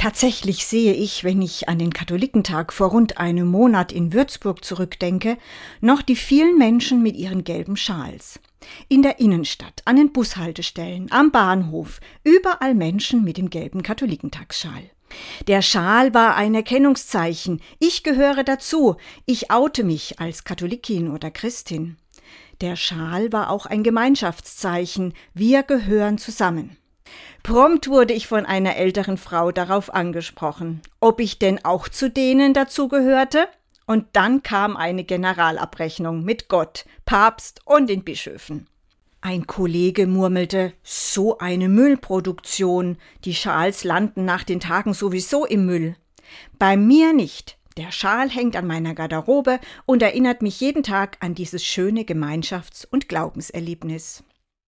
Tatsächlich sehe ich, wenn ich an den Katholikentag vor rund einem Monat in Würzburg zurückdenke, noch die vielen Menschen mit ihren gelben Schals. In der Innenstadt, an den Bushaltestellen, am Bahnhof, überall Menschen mit dem gelben Katholikentagsschal. Der Schal war ein Erkennungszeichen. Ich gehöre dazu. Ich oute mich als Katholikin oder Christin. Der Schal war auch ein Gemeinschaftszeichen. Wir gehören zusammen. Prompt wurde ich von einer älteren Frau darauf angesprochen, ob ich denn auch zu denen dazugehörte. Und dann kam eine Generalabrechnung mit Gott, Papst und den Bischöfen. Ein Kollege murmelte, so eine Müllproduktion, die Schals landen nach den Tagen sowieso im Müll. Bei mir nicht. Der Schal hängt an meiner Garderobe und erinnert mich jeden Tag an dieses schöne Gemeinschafts- und Glaubenserlebnis.